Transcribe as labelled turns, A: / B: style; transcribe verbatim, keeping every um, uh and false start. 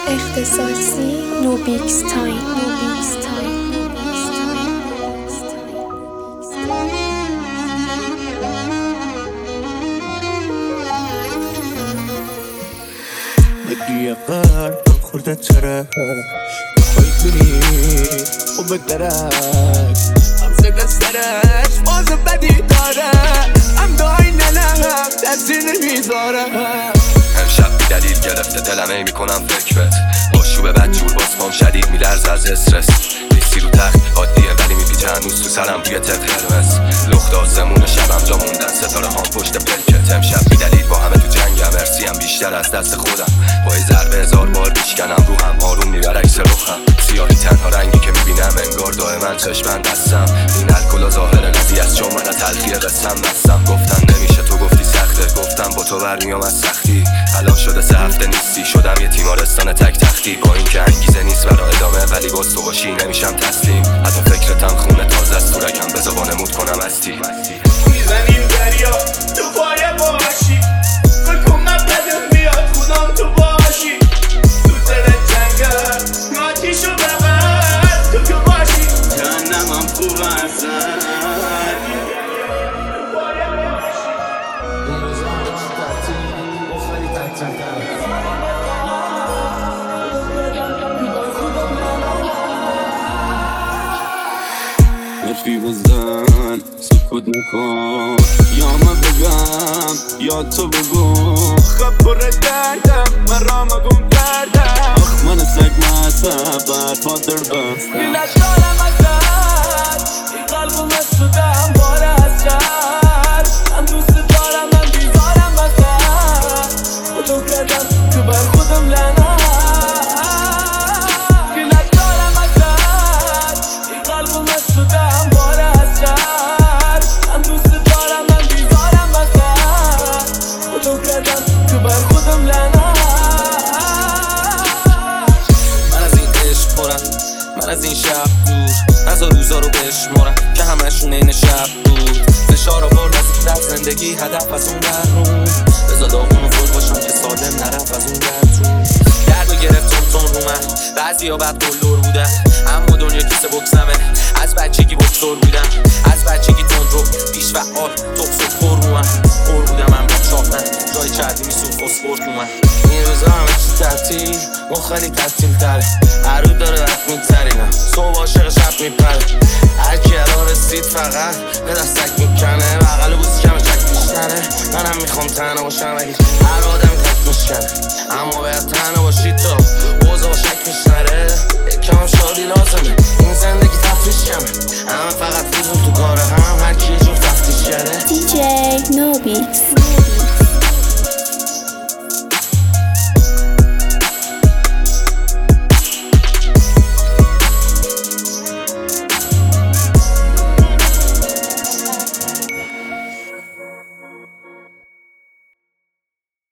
A: اختصاصی نوبیکس تایم.
B: بدي قلب خورده چرا خواهی کنی و بدرک همزه دسترش باز بدی داره هم دایی ننهم دستی نمیذاره
C: امشب بی دلیل گرفته دلم ای میکنم فکرت آشوب بدجور باز پام شدید میلرز از استرس نیستی رو تخت عادیه ولی میپیچه هنوز تو سرم بوی تق قرمز لخت آسمون شبم جا موندن ستاره هام پشت پلکت امشب بی دلیل با همه تو جنگم ارسیم بیشتر از دست خودم با یه ضربه هزار بار بیشکنم رو هم آروم میبر عکس رخم سیاهی تنها رنگی که میبینم انگار دائما چشمن دستم این الکل ظاهر قضیه است چون من تلخی قسم نستم گفتن نمیشه تو گفتی سخته گفتم با تو برمیام از سختی الان شده سه هفته نیستی شدم یه تیمارستان تک تختی با این که انگیزه نیست برای ادامه ولی باز تو باشی نمیشم تسلیم حتی فکرتم خونه تازه است تو رگم بذار وانمود کنم هستی
B: میزنیم دریا تو پایه باشی فکر کن بدم بیاد خودم تو باشی تو دل جنگل ماتیشو ببر تو که باشی جهنمم خوب ازن رفیق بزن سکوت میکن یا من بگم یا تو بگو خب پر دردم من را مگم کردم آخ من سگ محسب برفا در بستم بیلت دارم ازت این قلبم شدم بار از شد من دوست دارم من بیزارم ازت خودم کردم که بر خودم لعنت بیلت دارم ازت این قلبم شدم بار از شد من دوست دارم من بیزارم ازت خودم کردم که بر خودم لعنت من از این عشق خورم من از این شب دور نزا روزا رو بشمارم که همشون این شب بود فشار آورد از این در زندگی هدف از اون در روم بزا داغون و فل باشم که سالم نرف از اون در تو درد و گرفت تون تون رو من بعضی ها بد قلور بودن اما دنیا کیسه بکسمه از بچگی بکسور بودم از بچگی تون رو پیش فعال توکس و پر رو من پر بودم هم با چاقن جای چردی میسون فسفور رو من این روزا همه چی تعطیل ما خیلی تعطیل تره هر رو داره وقت میگذرینم صبح عاشق شب میپره هرکی الان رسید فقط به دستک میکنه بغل بوزی کم چک میشنه منم میخوام تنها باشم ولی هر آدمی تک میشکنه اما باید تنها باشی تو اوضاع شک میشنره یکم شادی لازمه این زندگی تفریش کمه همه فقط فیزون تو کاره هم هرکی یه جور تفتیش کرده
A: دی جی نوبیکس.